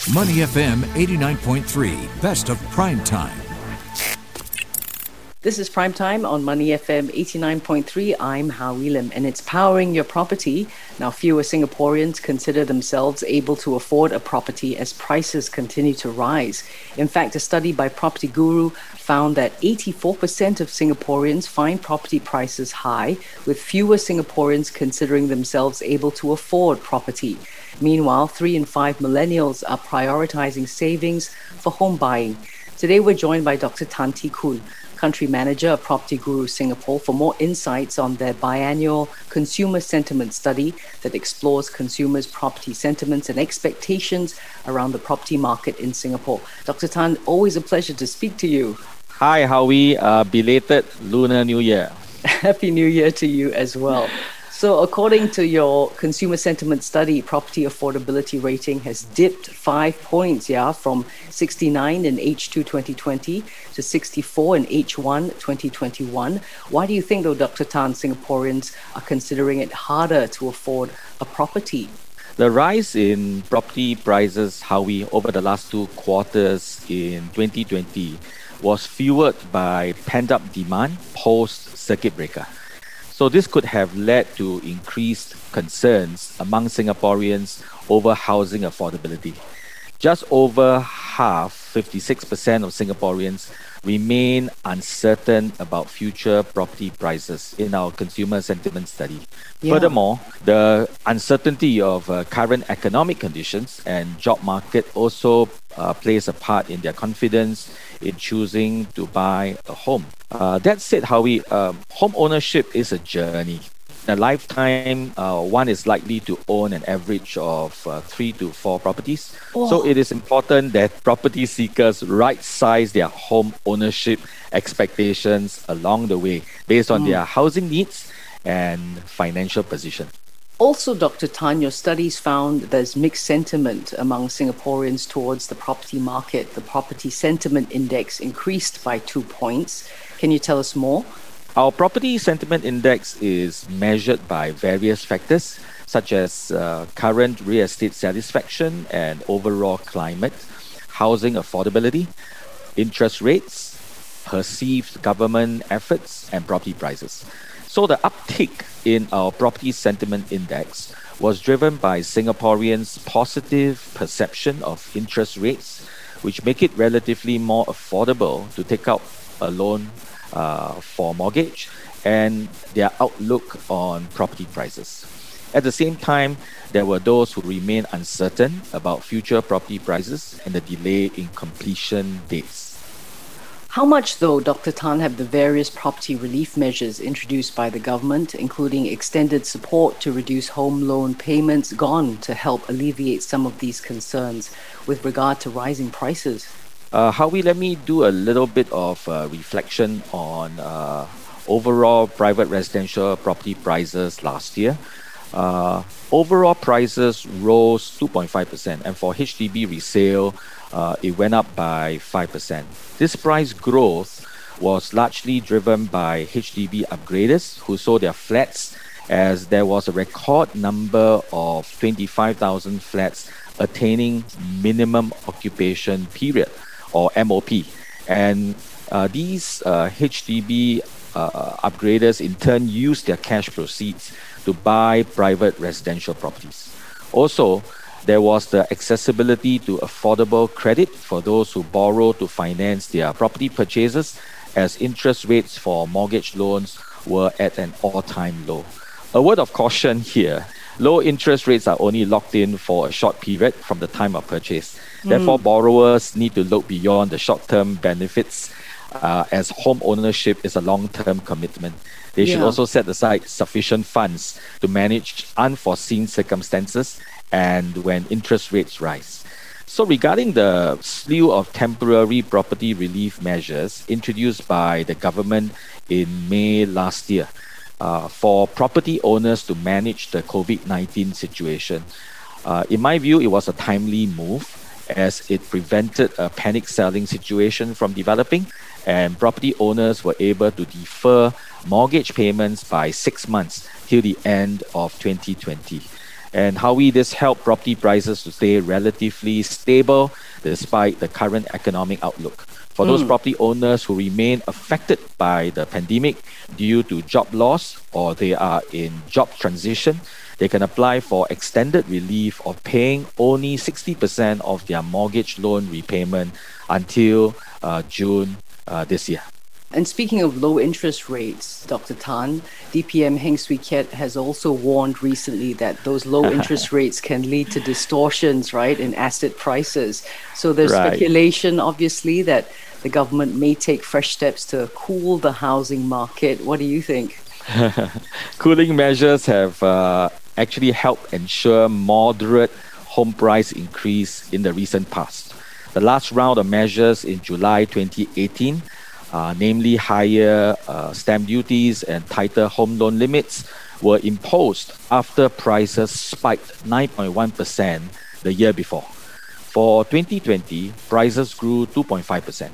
Money FM 89.3, best of prime time. This is Prime Time on Money FM 89.3. I'm Howie Lim, and it's powering your property. Now, fewer Singaporeans consider themselves able to afford a property as prices continue to rise. In fact, a study by Property Guru found that 84% of Singaporeans find property prices high, with fewer Singaporeans considering themselves able to afford property. Meanwhile, 3 in 5 millennials are prioritizing savings for home buying. Today, we're joined by Dr. Tan Tee Koon, Country Manager of Property Guru Singapore, for more insights on their biannual consumer sentiment study that explores consumers' property sentiments and expectations around the property market in Singapore. Dr. Tan, always a pleasure to speak to you. Hi, Howie. Belated Lunar New Year. Happy New Year to you as well. So according to your consumer sentiment study, property affordability rating has dipped 5 points, from 69 in H2 2020 to 64 in H1 2021. Why do you think, though, Dr. Tan, Singaporeans are considering it harder to afford a property? The rise in property prices, Howie, over the last 2 quarters in 2020 was fueled by pent-up demand post-circuit breaker. So this could have led to increased concerns among Singaporeans over housing affordability. Just over half, 56% of Singaporeans, remain uncertain about future property prices in our consumer sentiment study. Furthermore, the uncertainty of current economic conditions and job market also plays a part in their confidence in choosing to buy a home. That said, Howie, home ownership is a journey. In a lifetime, one is likely to own an average of 3 to 4 properties. So it is important that property seekers right-size their home ownership expectations along the way based on their housing needs and financial position. Also, Dr. Tan, your studies found there's mixed sentiment among Singaporeans towards the property market. The Property Sentiment Index increased by 2 points. Can you tell us more? Our Property Sentiment Index is measured by various factors such as current real estate satisfaction and overall climate, housing affordability, interest rates, perceived government efforts, and property prices. So the uptick in our Property Sentiment Index was driven by Singaporeans' positive perception of interest rates, which make it relatively more affordable to take out a loan for mortgage, and their outlook on property prices. At the same time, there were those who remained uncertain about future property prices and the delay in completion dates. How much, though, Dr. Tan, have the various property relief measures introduced by the government, including extended support to reduce home loan payments, gone to help alleviate some of these concerns with regard to rising prices? Howie, let me do a little bit of reflection on overall private residential property prices last year. Overall prices rose 2.5%, and for HDB resale, it went up by 5%. This price growth was largely driven by HDB upgraders who sold their flats, as there was a record number of 25,000 flats attaining minimum occupation period, or MOP. And these HDB upgraders in turn used their cash proceeds to buy private residential properties. Also, there was the accessibility to affordable credit for those who borrow to finance their property purchases, as interest rates for mortgage loans were at an all-time low. A word of caution here: low interest rates are only locked in for a short period from the time of purchase. Therefore, borrowers need to look beyond the short-term benefits, as home ownership is a long-term commitment. They should also set aside sufficient funds to manage unforeseen circumstances and when interest rates rise. So regarding the slew of temporary property relief measures introduced by the government in May last year, for property owners to manage the COVID-19 situation, in my view, it was a timely move, as it prevented a panic selling situation from developing, and property owners were able to defer mortgage payments by 6 months till the end of 2020. And Howie, this helped property prices to stay relatively stable despite the current economic outlook. For those property owners who remain affected by the pandemic due to job loss or they are in job transition, they can apply for extended relief of paying only 60% of their mortgage loan repayment until June this year. And speaking of low interest rates, Dr. Tan, DPM Heng Swee Keat has also warned recently that those low interest rates can lead to distortions, right, in asset prices. So there's speculation, obviously, that the government may take fresh steps to cool the housing market. What do you think? Cooling measures have actually helped ensure moderate home price increase in the recent past. The last round of measures in July 2018, namely higher stamp duties and tighter home loan limits, were imposed after prices spiked 9.1% the year before. For 2020, prices grew 2.5%.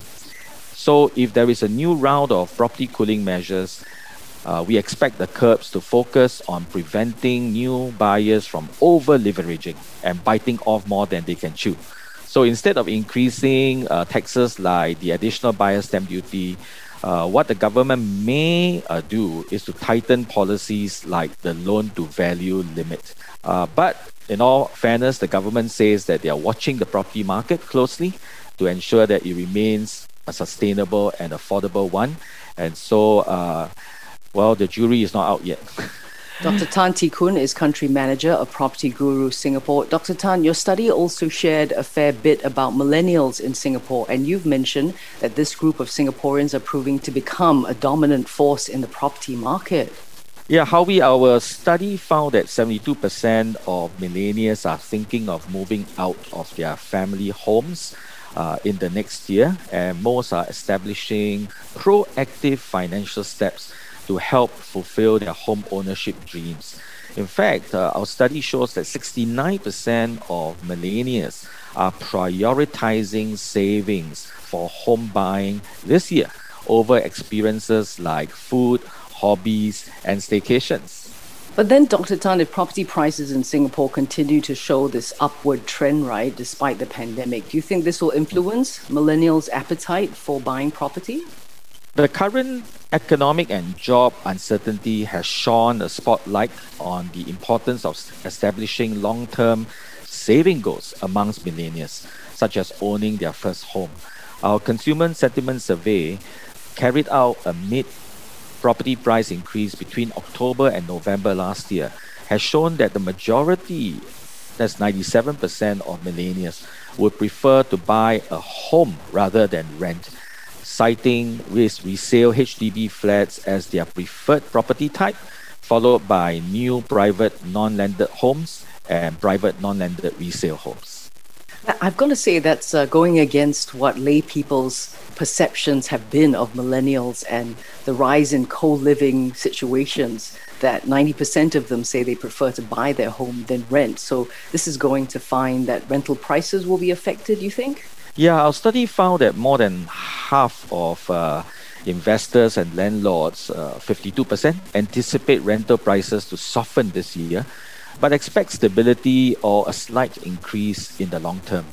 So if there is a new round of property cooling measures, we expect the curbs to focus on preventing new buyers from over-leveraging and biting off more than they can chew. So instead of increasing taxes like the additional buyer stamp duty, what the government may do is to tighten policies like the loan-to-value limit. But in all fairness, the government says that they are watching the property market closely to ensure that it remains a sustainable and affordable one. And so, the jury is not out yet. Dr. Tan Tee Koon is Country Manager of Property Guru Singapore. Dr. Tan, your study also shared a fair bit about millennials in Singapore, and you've mentioned that this group of Singaporeans are proving to become a dominant force in the property market. Yeah, Howie, our study found that 72% of millennials are thinking of moving out of their family homes in the next year, and most are establishing proactive financial steps to help fulfill their home ownership dreams. In fact, our study shows that 69% of millennials are prioritizing savings for home buying this year over experiences like food, hobbies, and staycations. But then, Dr. Tan, if property prices in Singapore continue to show this upward trend, right, despite the pandemic, do you think this will influence millennials' appetite for buying property? The current economic and job uncertainty has shone a spotlight on the importance of establishing long-term saving goals amongst millennials, such as owning their first home. Our consumer sentiment survey, carried out amid property price increase between October and November last year, has shown that the majority, that's 97% of millennials, would prefer to buy a home rather than rent, citing resale HDB flats as their preferred property type, followed by new private non-landed homes and private non-landed resale homes. I've got to say that's going against what lay people's perceptions have been of millennials and the rise in co-living situations, that 90% of them say they prefer to buy their home than rent. So this is going to find that rental prices will be affected, you think? Yeah, our study found that more than half of investors and landlords, 52%, anticipate rental prices to soften this year, but expect stability or a slight increase in the long term.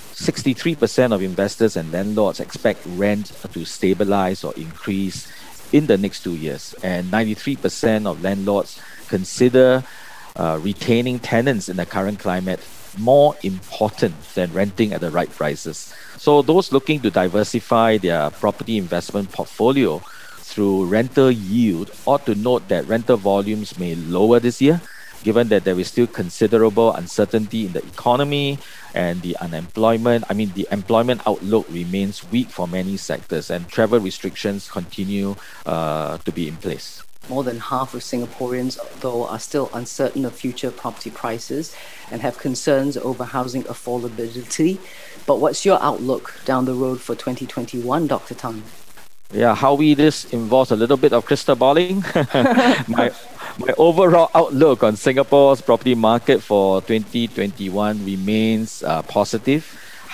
63% of investors and landlords expect rent to stabilize or increase in the next 2 years, and 93% of landlords consider retaining tenants in the current climate more important than renting at the right prices. So those looking to diversify their property investment portfolio through rental yield ought to note that rental volumes may lower this year, given that there is still considerable uncertainty in the economy and the employment outlook remains weak for many sectors, and travel restrictions continue to be in place. More than half of Singaporeans, though, are still uncertain of future property prices and have concerns over housing affordability. But what's your outlook down the road for 2021, Dr. Tan? Yeah, Howie, this involves a little bit of crystal balling. My overall outlook on Singapore's property market for 2021 remains positive.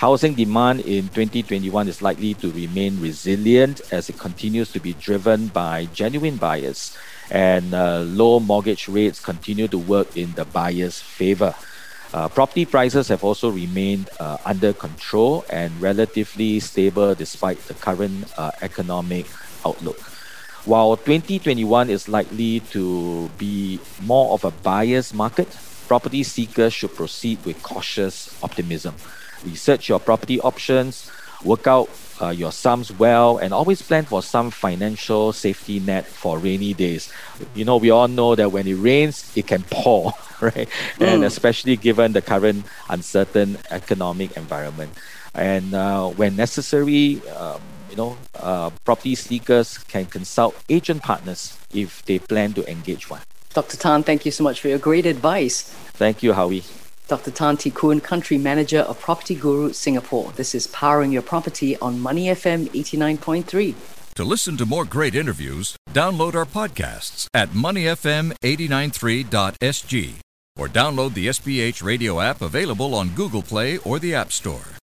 Housing demand in 2021 is likely to remain resilient as it continues to be driven by genuine buyers, and low mortgage rates continue to work in the buyer's favor. Property prices have also remained under control and relatively stable despite the current economic outlook. While 2021 is likely to be more of a buyer's market, property seekers should proceed with cautious optimism. Research your property options, work out your sums well, and always plan for some financial safety net for rainy days. You know, we all know that when it rains, it can pour, right? And especially given the current uncertain economic environment. And when necessary, property seekers can consult agent partners if they plan to engage one. Dr. Tan, thank you so much for your great advice. Thank you, Howie. Dr. Tan Tee Koon, Country Manager of Property Guru Singapore. This is Powering Your Property on Money FM 89.3. To listen to more great interviews, download our podcasts at moneyfm893.sg or download the SPH radio app available on Google Play or the App Store.